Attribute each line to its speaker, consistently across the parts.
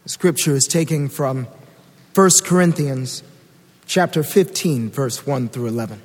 Speaker 1: The scripture is taken from 1 Corinthians chapter 15, verse 1 through 11.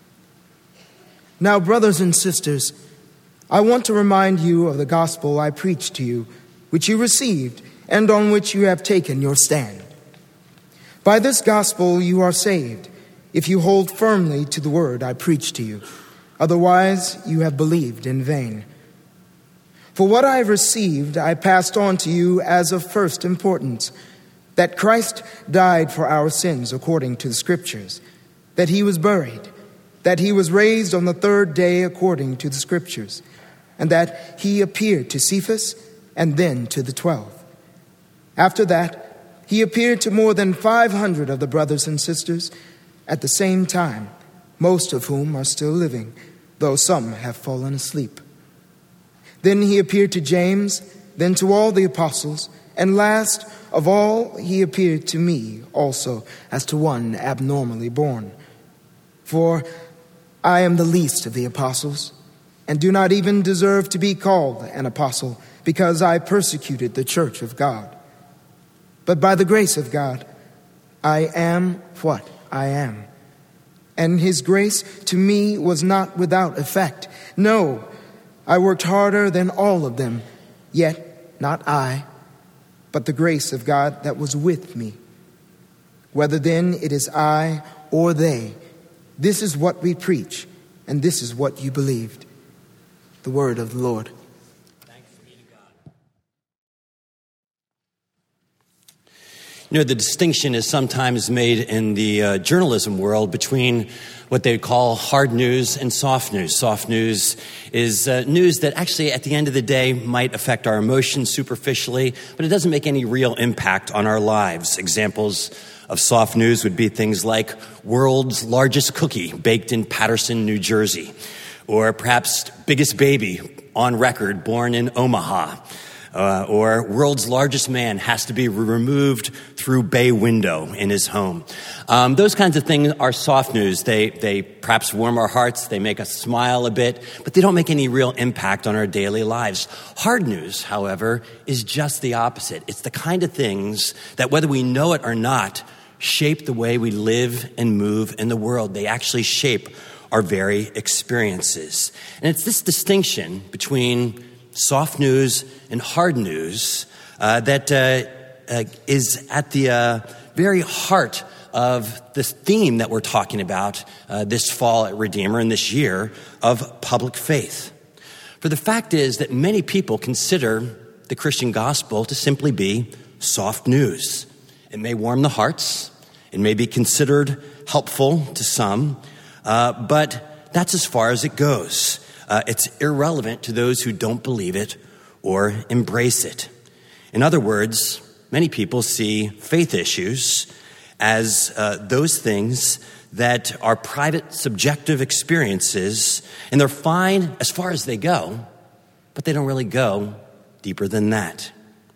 Speaker 1: Now, brothers and sisters, I want to remind you of the gospel I preached to you, which you received and on which you have taken your stand. By this gospel you are saved, if you hold firmly to the word I preached to you. Otherwise, you have believed in vain. For what I have received, I passed on to you as of first importance, that Christ died for our sins according to the Scriptures, that he was buried, that he was raised on the third day according to the Scriptures, and that he appeared to Cephas and then to the 12. After that, he appeared to more than 500 of the brothers and sisters at the same time, most of whom are still living, though some have fallen asleep. Then he appeared to James, then to all the apostles, and last of all he appeared to me also as to one abnormally born. For I am the least of the apostles, and do not even deserve to be called an apostle, because I persecuted the church of God. But by the grace of God, I am what I am. And his grace to me was not without effect. No, I worked harder than all of them, yet not I, but the grace of God that was with me. Whether then it is I or they, this is what we preach, and this is what you believed. The word of the Lord.
Speaker 2: Thanks be to God. You know, the distinction is sometimes made in the journalism world between what they call hard news and soft news. Soft news is news that actually at the end of the day might affect our emotions superficially, but it doesn't make any real impact on our lives. Examples of soft news would be things like world's largest cookie baked in Paterson, New Jersey, or perhaps biggest baby on record born in Omaha, or world's largest man has to be removed through bay window in his home. Those kinds of things are soft news. They perhaps warm our hearts, they make us smile a bit, but they don't make any real impact on our daily lives. Hard news, however, is just the opposite. It's the kind of things that, whether we know it or not, shape the way we live and move in the world. They actually shape our very experiences. And it's this distinction between soft news and hard news that is at the very heart of this theme that we're talking about this fall at Redeemer and this year of public faith. For the fact is that many people consider the Christian gospel to simply be soft news. It may warm the hearts, it may be considered helpful to some, but that's as far as it goes. It's irrelevant to those who don't believe it or embrace it. In other words, many people see faith issues as those things that are private, subjective experiences, and they're fine as far as they go, but they don't really go deeper than that.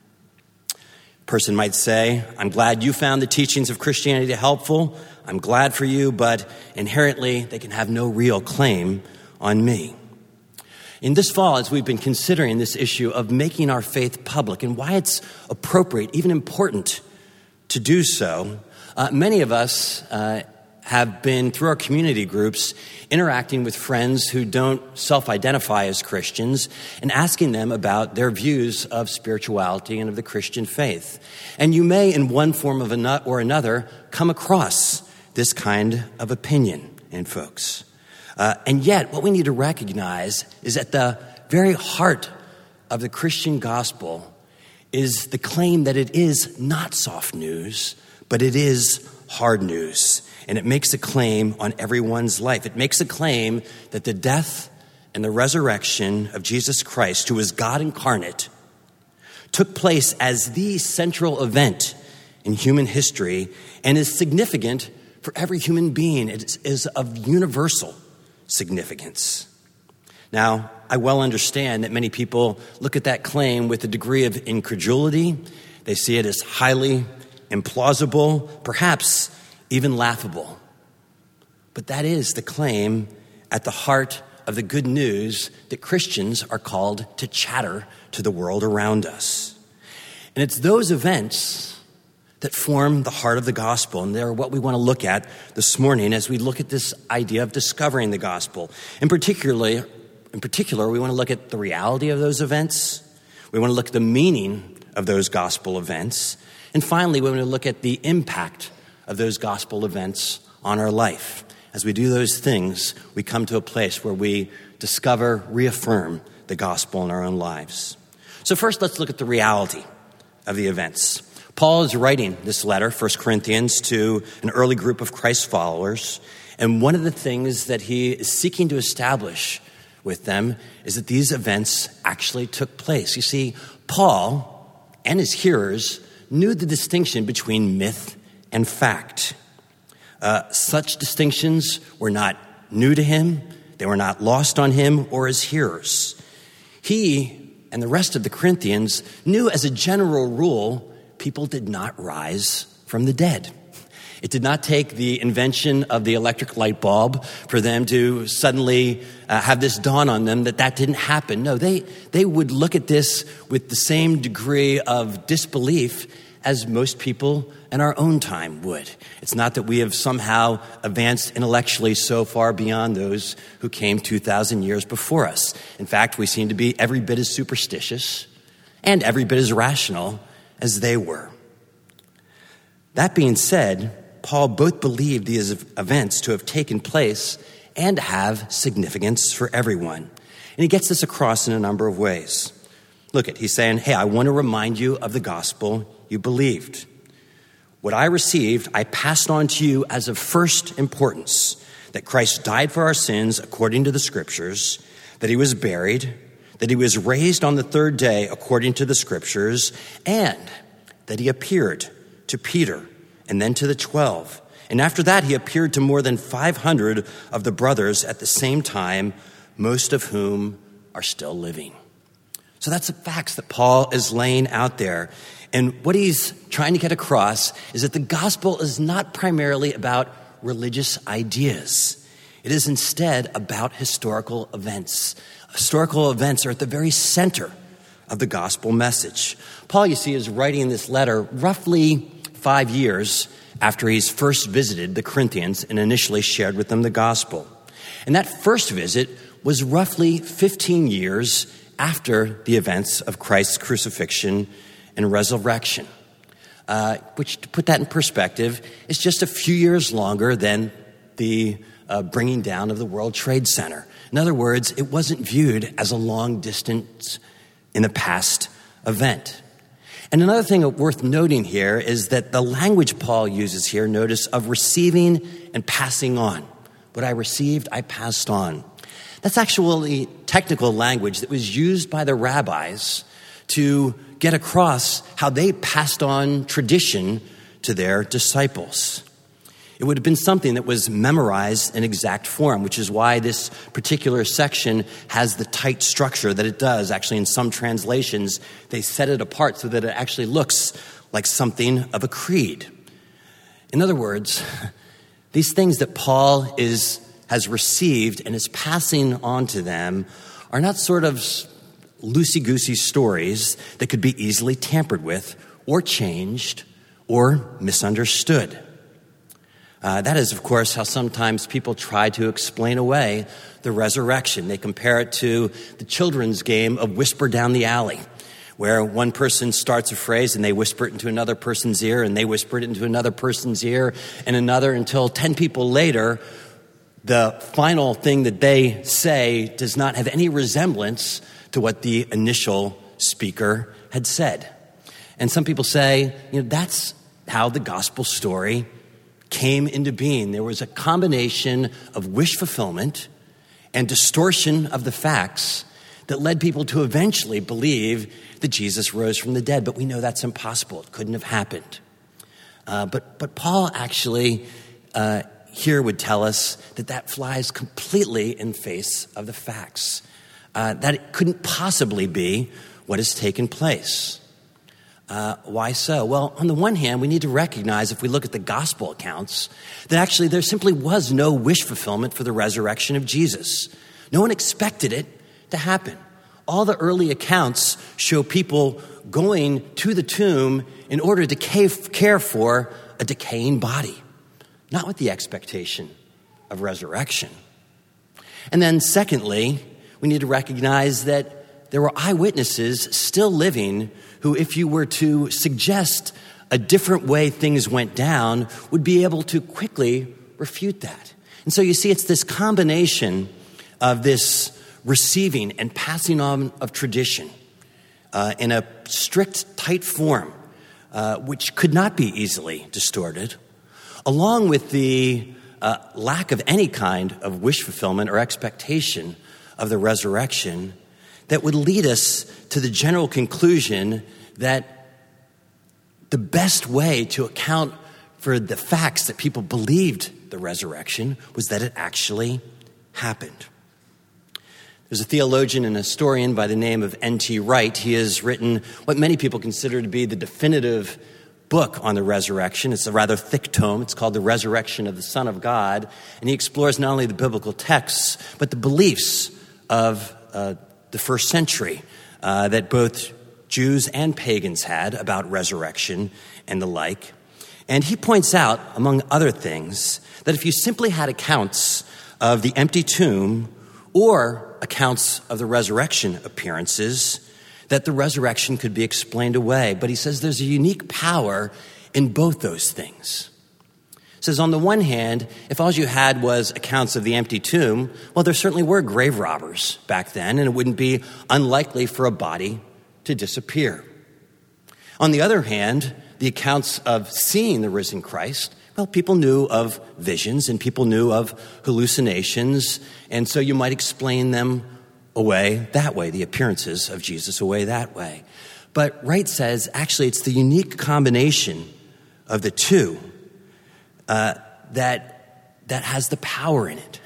Speaker 2: A person might say, I'm glad you found the teachings of Christianity helpful. I'm glad for you, but inherently they can have no real claim on me. In this fall, as we've been considering this issue of making our faith public and why it's appropriate, even important to do so, many of us have been, through our community groups, interacting with friends who don't self-identify as Christians and asking them about their views of spirituality and of the Christian faith. And you may, in one form or another, come across this kind of opinion in folks. And yet, what we need to recognize is at the very heart of the Christian gospel is the claim that it is not soft news, but it is hard news. And it makes a claim on everyone's life. It makes a claim that the death and the resurrection of Jesus Christ, who is God incarnate, took place as the central event in human history and is significant for every human being. It is of universal significance. Now, I well understand that many people look at that claim with a degree of incredulity. They see it as highly implausible, perhaps even laughable. But that is the claim at the heart of the good news that Christians are called to chatter to the world around us. And it's those events that form the heart of the gospel. And they're what we want to look at this morning as we look at this idea of discovering the gospel. In particular, we want to look at the reality of those events. We want to look at the meaning of those gospel events. And finally, we want to look at the impact of those gospel events on our life. As we do those things, we come to a place where we discover, reaffirm the gospel in our own lives. So first, let's look at the reality of the events. Paul is writing this letter, 1 Corinthians, to an early group of Christ followers. And one of the things that he is seeking to establish with them is that these events actually took place. You see, Paul and his hearers knew the distinction between myth and fact. Such distinctions were not new to him. They were not lost on him or his hearers. He and the rest of the Corinthians knew as a general rule, people did not rise from the dead. It did not take the invention of the electric light bulb for them to suddenly have this dawn on them that didn't happen. No, they would look at this with the same degree of disbelief as most people in our own time would. It's not that we have somehow advanced intellectually so far beyond those who came 2,000 years before us. In fact, we seem to be every bit as superstitious and every bit as rational as they were. That being said, Paul both believed these events to have taken place and have significance for everyone. And he gets this across in a number of ways. He's saying, hey, I want to remind you of the gospel you believed. What I received, I passed on to you as of first importance, that Christ died for our sins according to the scriptures, that he was buried, that he was raised on the third day according to the scriptures, and that he appeared to Peter and then to the 12. And after that, he appeared to more than 500 of the brothers at the same time, most of whom are still living. So that's the facts that Paul is laying out there. And what he's trying to get across is that the gospel is not primarily about religious ideas. It is instead about historical events. Historical events are at the very center of the gospel message. Paul, you see, is writing this letter roughly 5 years after he's first visited the Corinthians and initially shared with them the gospel. And that first visit was roughly 15 years after the events of Christ's crucifixion and resurrection, which, to put that in perspective, is just a few years longer than the bringing down of the World Trade Center. In other words, it wasn't viewed as a long distance in the past event. And another thing worth noting here is that the language Paul uses here, notice, of receiving and passing on. What I received, I passed on. That's actually technical language that was used by the rabbis to get across how they passed on tradition to their disciples. It would have been something that was memorized in exact form, which is why this particular section has the tight structure that it does. Actually, in some translations, they set it apart so that it actually looks like something of a creed. In other words, these things that Paul has received and is passing on to them are not sort of loosey-goosey stories that could be easily tampered with or changed or misunderstood. That is, of course, how sometimes people try to explain away the resurrection. They compare it to the children's game of Whisper Down the Alley, where one person starts a phrase and they whisper it into another person's ear, and they whisper it into another person's ear and another, until 10 people later, the final thing that they say does not have any resemblance to what the initial speaker had said. And some people say, that's how the gospel story came into being. There was a combination of wish fulfillment and distortion of the facts that led people to eventually believe that Jesus rose from the dead. But we know that's impossible. It couldn't have happened. But Paul actually here would tell us that flies completely in face of the facts. That it couldn't possibly be what has taken place. Why so? Well, on the one hand, we need to recognize, if we look at the gospel accounts, that actually there simply was no wish fulfillment for the resurrection of Jesus. No one expected it to happen. all the early accounts show people going to the tomb in order to care for a decaying body, not with the expectation of resurrection. And then secondly, we need to recognize that there were eyewitnesses still living who, if you were to suggest a different way things went down, would be able to quickly refute that. And so you see, it's this combination of this receiving and passing on of tradition in a strict, tight form, which could not be easily distorted, along with the lack of any kind of wish fulfillment or expectation of the resurrection, that would lead us to the general conclusion that the best way to account for the facts that people believed the resurrection was that it actually happened. There's a theologian and historian by the name of N.T. Wright. He has written what many people consider to be the definitive book on the resurrection. It's a rather thick tome. It's called The Resurrection of the Son of God. And he explores not only the biblical texts, but the beliefs of the first century that both Jews and pagans had about resurrection and the like. And he points out, among other things, that if you simply had accounts of the empty tomb or accounts of the resurrection appearances, that the resurrection could be explained away. But he says there's a unique power in both those things. He says, on the one hand, if all you had was accounts of the empty tomb, well, there certainly were grave robbers back then, and it wouldn't be unlikely for a body to disappear. On the other hand, the accounts of seeing the risen Christ, well, people knew of visions and people knew of hallucinations, and so you might explain them away that way, the appearances of Jesus away that way. But Wright says, actually, it's the unique combination of the two that has the power in it.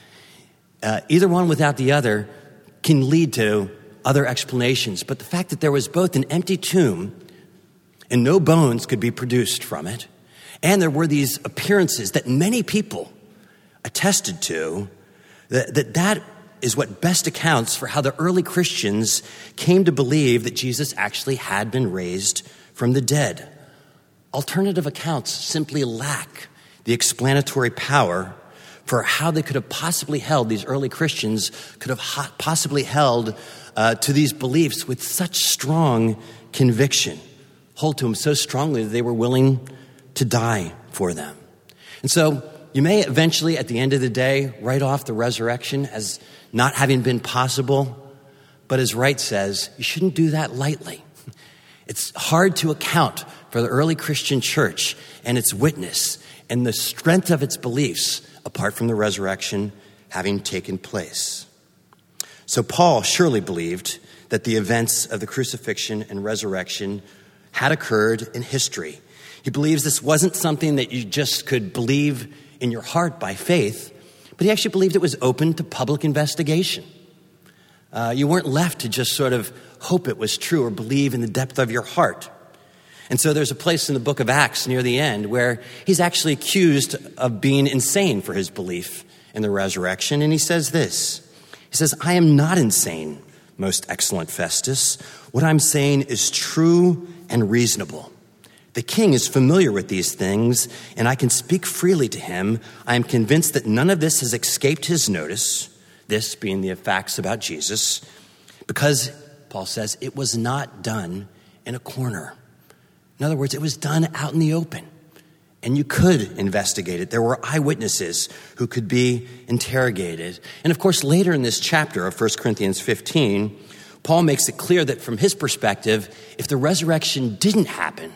Speaker 2: Either one without the other can lead to other explanations. But the fact that there was both an empty tomb and no bones could be produced from it, and there were these appearances that many people attested to, that is what best accounts for how the early Christians came to believe that Jesus actually had been raised from the dead. Alternative accounts simply lack the explanatory power for how they could have possibly held, these early Christians could have possibly held to these beliefs with such strong conviction, hold to them so strongly that they were willing to die for them. And so you may eventually, at the end of the day, write off the resurrection as not having been possible, but as Wright says, you shouldn't do that lightly. It's hard to account for the early Christian church and its witness and the strength of its beliefs apart from the resurrection having taken place. So Paul surely believed that the events of the crucifixion and resurrection had occurred in history. He believes this wasn't something that you just could believe in your heart by faith, but he actually believed it was open to public investigation. You weren't left to just sort of hope it was true or believe in the depth of your heart. And so there's a place in the book of Acts near the end where he's actually accused of being insane for his belief in the resurrection. And he says this. He says, "I am not insane, most excellent Festus. What I'm saying is true and reasonable. The king is familiar with these things, and I can speak freely to him. I am convinced that none of this has escaped his notice," this being the facts about Jesus, "because," Paul says, "it was not done in a corner." In other words, it was done out in the open, and you could investigate it. There were eyewitnesses who could be interrogated. And of course, later in this chapter of 1 Corinthians 15, Paul makes it clear that from his perspective, if the resurrection didn't happen,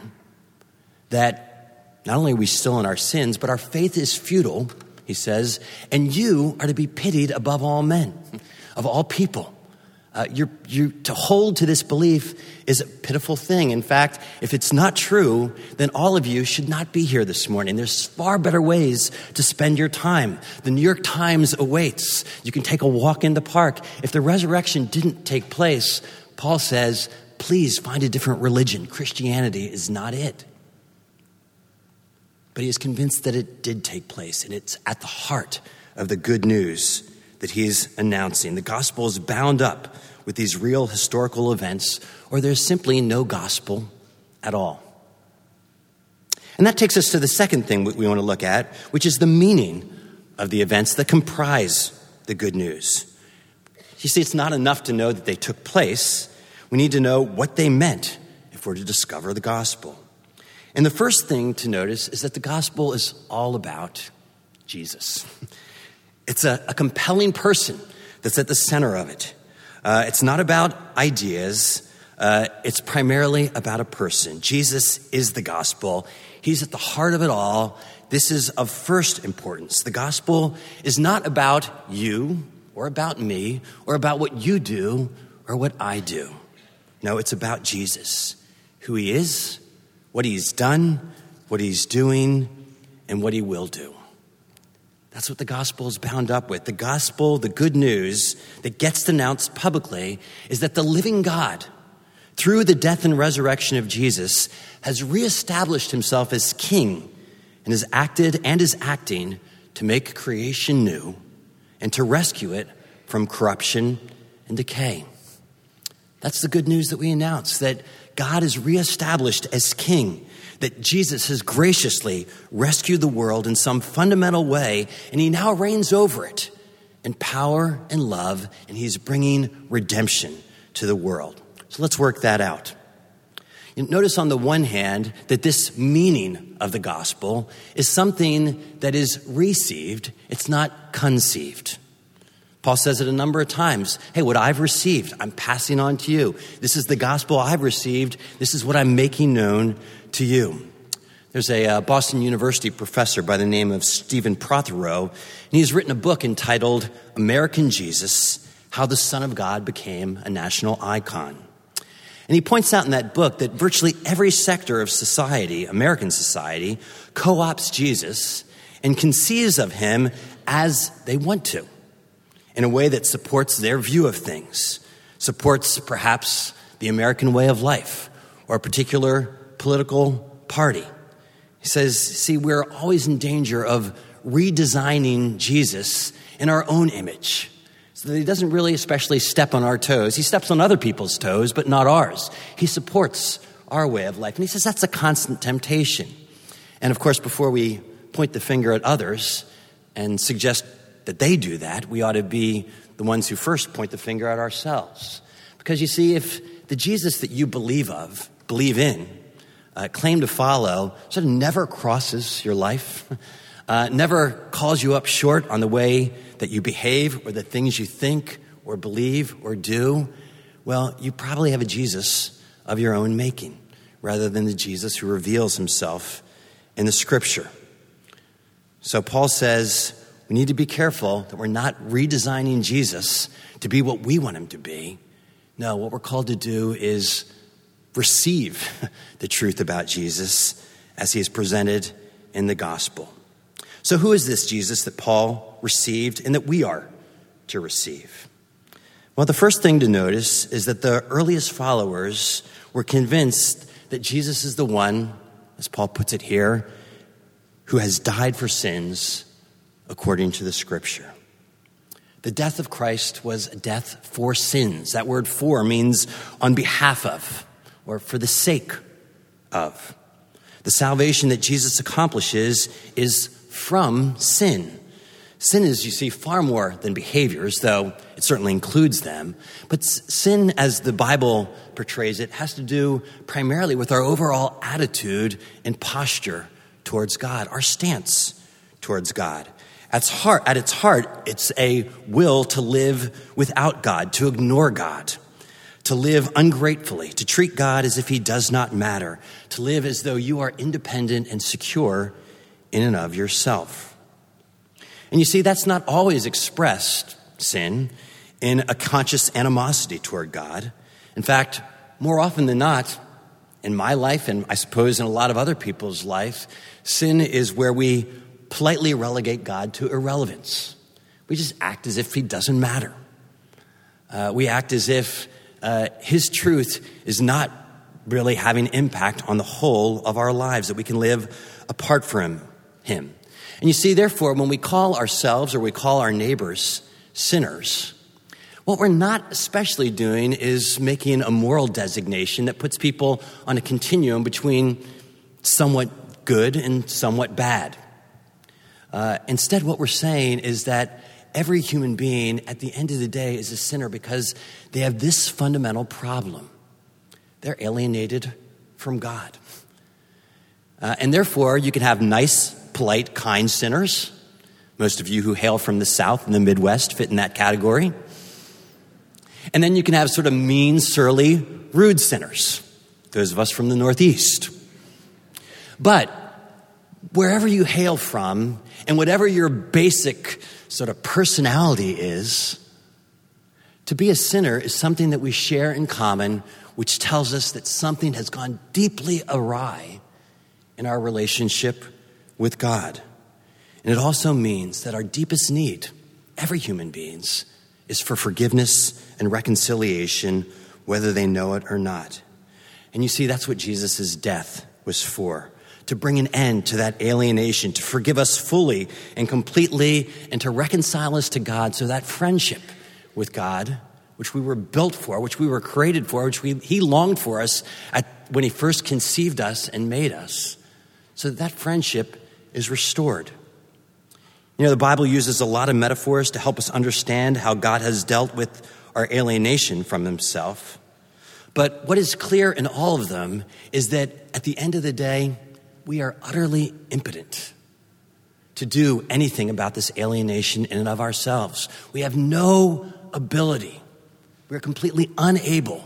Speaker 2: that not only are we still in our sins, but our faith is futile, he says, and you are to be pitied above all men, of all people. To hold to this belief is a pitiful thing. In fact, if it's not true, then all of you should not be here this morning. There's far better ways to spend your time. The New York Times awaits. You can take a walk in the park. If the resurrection didn't take place, Paul says, please find a different religion. Christianity is not it. But he is convinced that it did take place, and it's at the heart of the good news that he's announcing. The gospel is bound up with these real historical events, or there's simply no gospel at all. And that takes us to the second thing we want to look at, which is the meaning of the events that comprise the good news. You see, it's not enough to know that they took place. We need to know what they meant if we're to discover the gospel. And the first thing to notice is that the gospel is all about Jesus. It's a compelling person that's at the center of it. It's not about ideas. It's primarily about a person. Jesus is the gospel. He's at the heart of it all. This is of first importance. The gospel is not about you or about me or about what you do or what I do. No, it's about Jesus, who he is, what he's done, what he's doing, and what he will do. That's what the gospel is bound up with. The gospel, the good news that gets announced publicly, is that the living God, through the death and resurrection of Jesus, has reestablished himself as king and has acted and is acting to make creation new and to rescue it from corruption and decay. That's the good news that we announce, that God is reestablished as king, that Jesus has graciously rescued the world in some fundamental way, and he now reigns over it in power and love, and he's bringing redemption to the world. So let's work that out. Notice on the one hand that this meaning of the gospel is something that is received, it's not conceived. Paul says it a number of times. Hey, what I've received, I'm passing on to you. This is the gospel I've received. This is what I'm making known to you. There's a Boston University professor by the name of Stephen Prothero, and he's written a book entitled American Jesus, How the Son of God Became a National Icon. And he points out in that book that virtually every sector of society, American society, co-opts Jesus and conceives of him as they want to, in a way that supports their view of things, supports perhaps the American way of life or a particular political party. He says, see, we're always in danger of redesigning Jesus in our own image, so that he doesn't really especially step on our toes. He steps on other people's toes, but not ours. He supports our way of life. And he says that's a constant temptation. And of course, before we point the finger at others and suggest that they do that, we ought to be the ones who first point the finger at ourselves. Because you see, if the Jesus that you believe in, claim to follow, sort of never crosses your life, never calls you up short on the way that you behave or the things you think or believe or do, well, you probably have a Jesus of your own making rather than the Jesus who reveals himself in the scripture. So Paul says we need to be careful that we're not redesigning Jesus to be what we want him to be. No, what we're called to do is receive the truth about Jesus as he is presented in the gospel. So who is this Jesus that Paul received and that we are to receive? Well, the first thing to notice is that the earliest followers were convinced that Jesus is the one, as Paul puts it here, who has died for sins according to the scripture. The death of Christ was a death for sins. That word "for" means on behalf of or for the sake of. The salvation that Jesus accomplishes is from sin. Sin is, you see, far more than behaviors, though it certainly includes them. But sin, as the Bible portrays it, has to do primarily with our overall attitude and posture towards God, our stance towards God. At its heart, it's a will to live without God, to ignore God, to live ungratefully, to treat God as if he does not matter, to live as though you are independent and secure in and of yourself. And you see, that's not always expressed, sin, in a conscious animosity toward God. In fact, more often than not, in my life, and I suppose in a lot of other people's life, sin is where we politely relegate God to irrelevance. We just act as if he doesn't matter. We act as if his truth is not really having impact on the whole of our lives, that we can live apart from him. And you see, therefore, when we call ourselves or we call our neighbors sinners, What we're not especially doing is making a moral designation that puts people on a continuum between somewhat good and somewhat bad. Instead, what we're saying is that every human being at the end of the day is a sinner because they have this fundamental problem. They're alienated from God. And therefore, you can have nice, polite, kind sinners. Most of you who hail from the South and the Midwest fit in that category. And then you can have sort of mean, surly, rude sinners, those of us from the Northeast. But wherever you hail from, and whatever your basic sort of personality is, to be a sinner is something that we share in common, which tells us that something has gone deeply awry in our relationship with God. And it also means that our deepest need, every human being's, is for forgiveness and reconciliation, whether they know it or not. And you see, that's what Jesus' death was for, to bring an end to that alienation, to forgive us fully and completely, and to reconcile us to God, so that friendship with God, which we were built for, which we were created for, which He longed for us when He first conceived us and made us, so that friendship is restored. You know, the Bible uses a lot of metaphors to help us understand how God has dealt with our alienation from Himself. But what is clear in all of them is that at the end of the day, we are utterly impotent to do anything about this alienation in and of ourselves. We have no ability. We are completely unable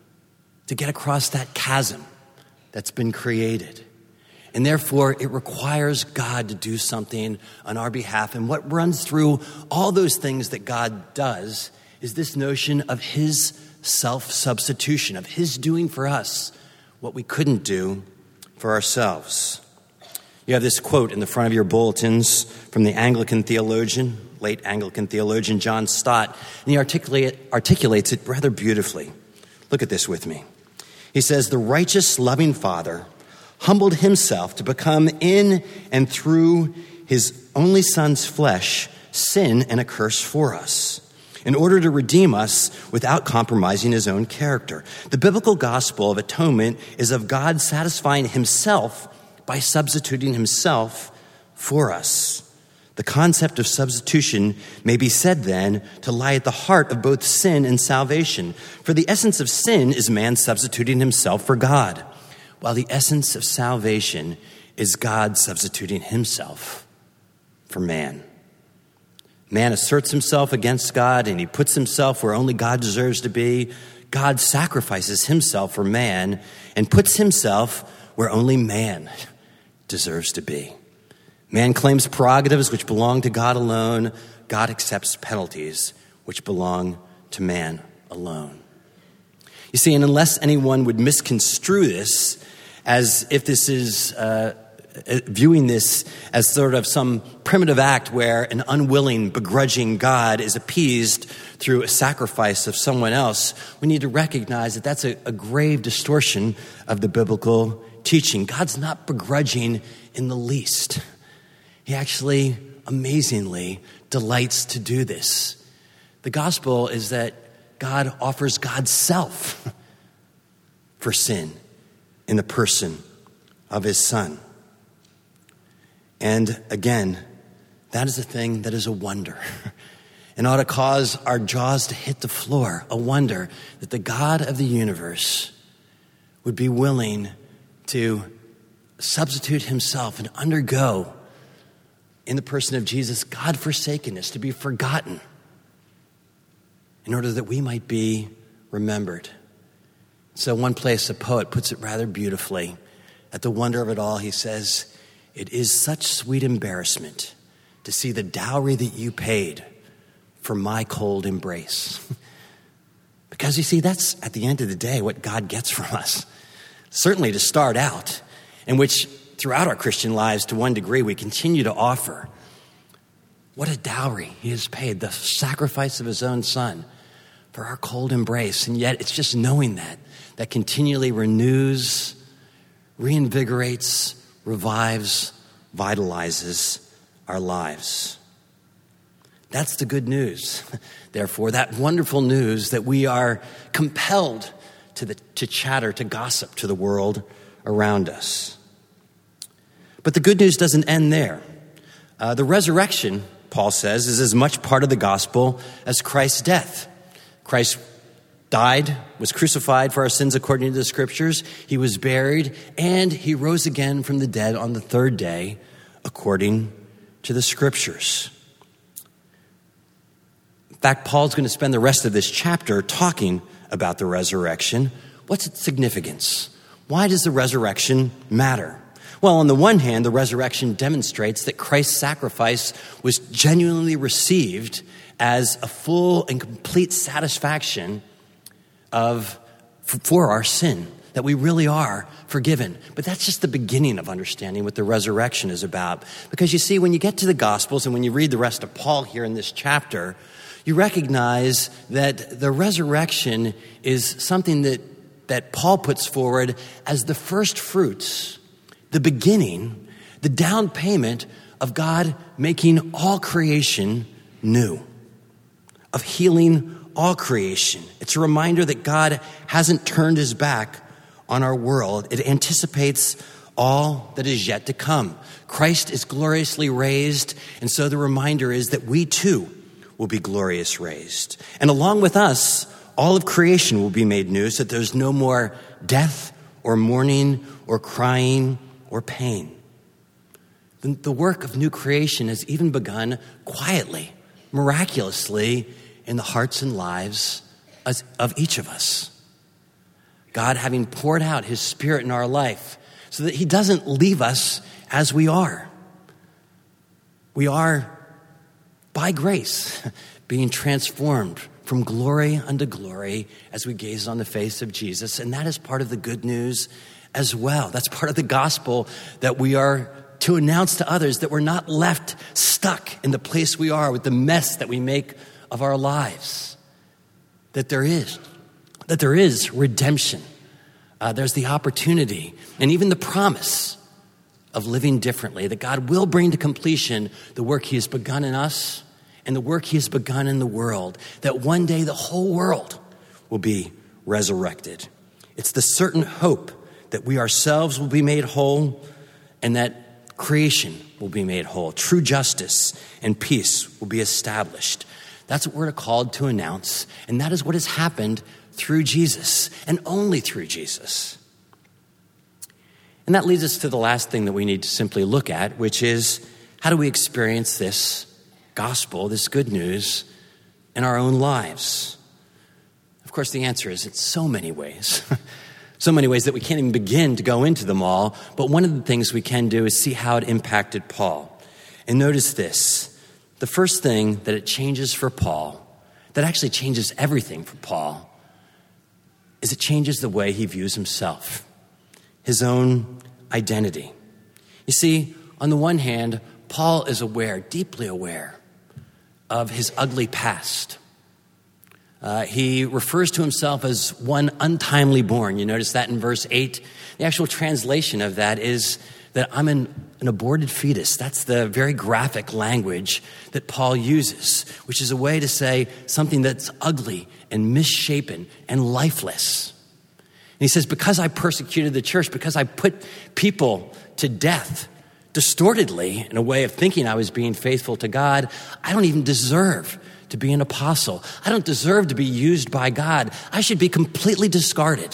Speaker 2: to get across that chasm that's been created. And therefore, it requires God to do something on our behalf. And what runs through all those things that God does is this notion of His self-substitution, of His doing for us what we couldn't do for ourselves. You have this quote in the front of your bulletins from the Anglican theologian, late Anglican theologian John Stott, and he articulates it rather beautifully. Look at this with me. He says, "The righteous, loving Father humbled Himself to become in and through His only Son's flesh sin and a curse for us, in order to redeem us without compromising His own character. The biblical gospel of atonement is of God satisfying Himself by substituting Himself for us. The concept of substitution may be said then to lie at the heart of both sin and salvation. For the essence of sin is man substituting himself for God, while the essence of salvation is God substituting Himself for man. Man asserts himself against God, and he puts himself where only God deserves to be. God sacrifices Himself for man and puts Himself where only man deserves to be. Man claims prerogatives which belong to God alone. God accepts penalties which belong to man alone. You see, and unless anyone would misconstrue this as if this is viewing this as sort of some primitive act where an unwilling, begrudging God is appeased through a sacrifice of someone else, we need to recognize that that's a grave distortion of the biblical teaching. God's not begrudging in the least. He actually, amazingly, delights to do this. The gospel is that God offers God's self for sin in the person of His Son. And again, that is a thing that is a wonder and ought to cause our jaws to hit the floor. A wonder that the God of the universe would be willing to substitute Himself and undergo in the person of Jesus God-forsakenness, to be forgotten in order that we might be remembered. So one place a poet puts it rather beautifully. At the wonder of it all, he says, "It is such sweet embarrassment to see the dowry that you paid for my cold embrace." Because you see, that's at the end of the day what God gets from us. Certainly to start out, in which throughout our Christian lives, to one degree, we continue to offer. What a dowry He has paid, the sacrifice of His own Son for our cold embrace. And yet it's just knowing that continually renews, reinvigorates, revives, vitalizes our lives. That's the good news. Therefore, that wonderful news that we are compelled to chatter, to gossip to the world around us. But the good news doesn't end there. The resurrection, Paul says, is as much part of the gospel as Christ's death. Christ died, was crucified for our sins according to the scriptures. He was buried, and he rose again from the dead on the third day according to the scriptures. In fact, Paul's going to spend the rest of this chapter talking about the resurrection. What's its significance? Why does the resurrection matter? Well, on the one hand, the resurrection demonstrates that Christ's sacrifice was genuinely received as a full and complete satisfaction for our sin, that we really are forgiven. But that's just the beginning of understanding what the resurrection is about. Because you see, when you get to the Gospels and when you read the rest of Paul here in this chapter, you recognize that the resurrection is something that Paul puts forward as the first fruits, the beginning, the down payment of God making all creation new, of healing all creation. It's a reminder that God hasn't turned his back on our world. It anticipates all that is yet to come. Christ is gloriously raised, and so the reminder is that we too will be glorious raised. And along with us, all of creation will be made new so that there's no more death or mourning or crying or pain. The work of new creation has even begun quietly, miraculously, in the hearts and lives of each of us. God having poured out his Spirit in our life so that he doesn't leave us as we are. We are, by grace, being transformed from glory unto glory as we gaze on the face of Jesus. And that is part of the good news as well. That's part of the gospel that we are to announce to others, that we're not left stuck in the place we are with the mess that we make of our lives. That there is redemption. There's the opportunity and even the promise of living differently, that God will bring to completion the work he has begun in us and the work he has begun in the world, that one day the whole world will be resurrected. It's the certain hope that we ourselves will be made whole and that creation will be made whole. True justice and peace will be established. That's what we're called to announce, and that is what has happened through Jesus, and only through Jesus. And that leads us to the last thing that we need to simply look at, which is, how do we experience this gospel, this good news, in our own lives? Of course, the answer is, it's so many ways. So many ways that we can't even begin to go into them all, but one of the things we can do is see how it impacted Paul. And notice this. The first thing that it changes for Paul, that actually changes everything for Paul, is it changes the way he views himself, his own identity. You see, on the one hand, Paul is aware, deeply aware, of his ugly past. He refers to himself as one untimely born. You notice that in verse 8. The actual translation of that is that I'm an aborted fetus. That's the very graphic language that Paul uses, which is a way to say something that's ugly and misshapen and lifeless. And he says, because I persecuted the church, because I put people to death distortedly in a way of thinking I was being faithful to God, I don't even deserve to be an apostle. I don't deserve to be used by God. I should be completely discarded.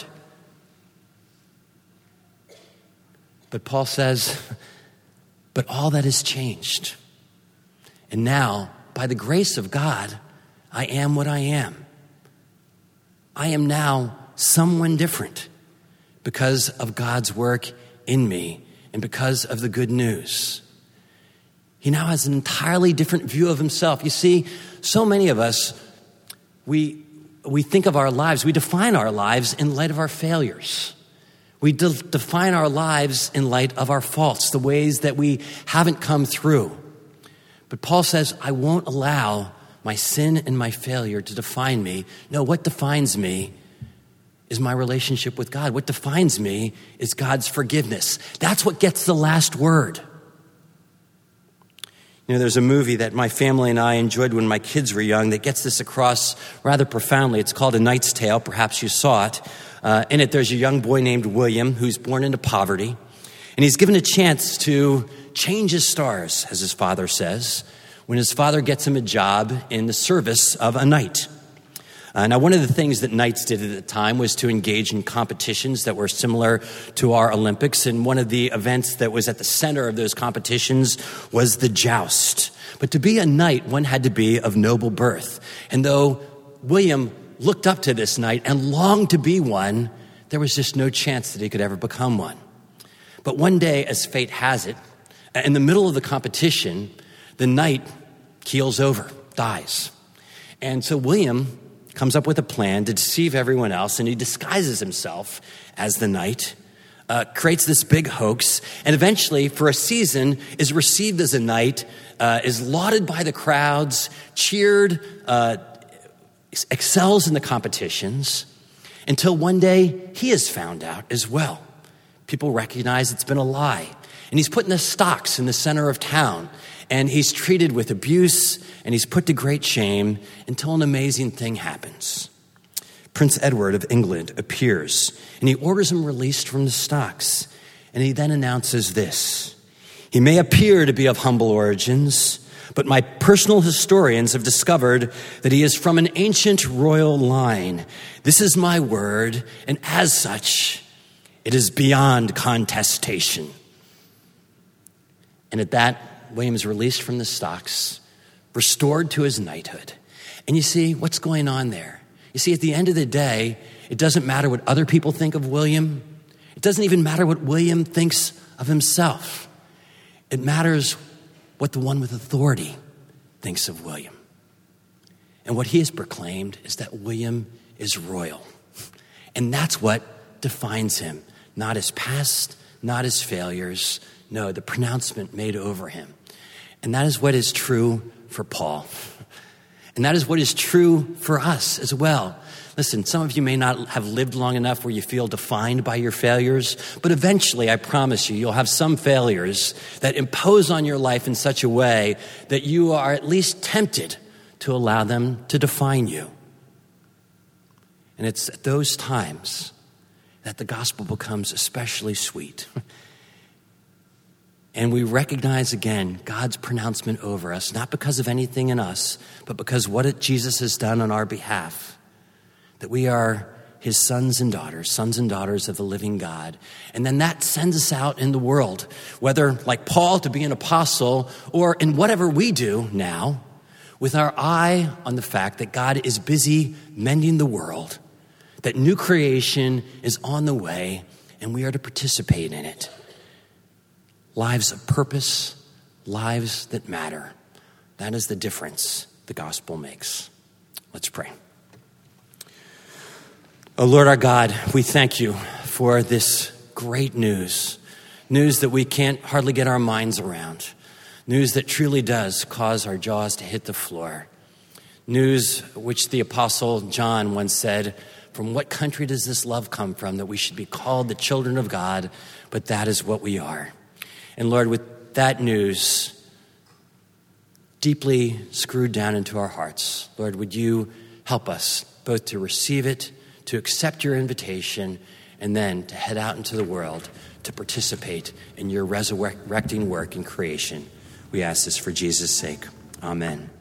Speaker 2: But Paul says, but all that has changed. And now, by the grace of God, I am what I am. I am now someone different because of God's work in me and because of the good news. He now has an entirely different view of himself. You see, so many of us, we think of our lives, we define our lives in light of our failures. We define our lives in light of our faults, the ways that we haven't come through. But Paul says, I won't allow my sin and my failure to define me. No, what defines me is my relationship with God. What defines me is God's forgiveness. That's what gets the last word. There's a movie that my family and I enjoyed when my kids were young that gets this across rather profoundly. It's called A Knight's Tale. Perhaps you saw it. In it, there's a young boy named William who's born into poverty. And he's given a chance to change his stars, as his father says, when his father gets him a job in the service of a knight. Now, one of the things that knights did at the time was to engage in competitions that were similar to our Olympics. And one of the events that was at the center of those competitions was the joust. But to be a knight, one had to be of noble birth. And though William looked up to this knight and longed to be one, there was just no chance that he could ever become one. But one day, as fate has it, in the middle of the competition, the knight keels over, dies. And so William comes up with a plan to deceive everyone else, and he disguises himself as the knight, creates this big hoax, and eventually, for a season, is received as a knight, is lauded by the crowds, cheered, excels in the competitions, until one day he is found out as well. People recognize it's been a lie. And he's put in the stocks in the center of town. And he's treated with abuse, and he's put to great shame until an amazing thing happens. Prince Edward of England appears, and he orders him released from the stocks. And he then announces this: "He may appear to be of humble origins, but my personal historians have discovered that he is from an ancient royal line. This is my word, and as such, it is beyond contestation." And at that, William is released from the stocks, restored to his knighthood. And you see, what's going on there? You see, at the end of the day, it doesn't matter what other people think of William. It doesn't even matter what William thinks of himself. It matters what the one with authority thinks of William. And what he has proclaimed is that William is royal. And that's what defines him. Not his past, not his failures. No, the pronouncement made over him. And that is what is true for Paul. And that is what is true for us as well. Listen, some of you may not have lived long enough where you feel defined by your failures, but eventually, I promise you, you'll have some failures that impose on your life in such a way that you are at least tempted to allow them to define you. And it's at those times that the gospel becomes especially sweet. And we recognize again God's pronouncement over us, not because of anything in us, but because what Jesus has done on our behalf, that we are his sons and daughters of the living God. And then that sends us out in the world, whether like Paul to be an apostle or in whatever we do now, with our eye on the fact that God is busy mending the world, that new creation is on the way, and we are to participate in it. Lives of purpose, lives that matter. That is the difference the gospel makes. Let's pray. Oh Lord our God, we thank you for this great news that we can't hardly get our minds around, news that truly does cause our jaws to hit the floor, news which the Apostle John once said, "From what country does this love come from, that we should be called the children of God? But that is what we are." And Lord, with that news deeply screwed down into our hearts, Lord, would you help us both to receive it, to accept your invitation, and then to head out into the world to participate in your resurrecting work in creation. We ask this for Jesus' sake. Amen.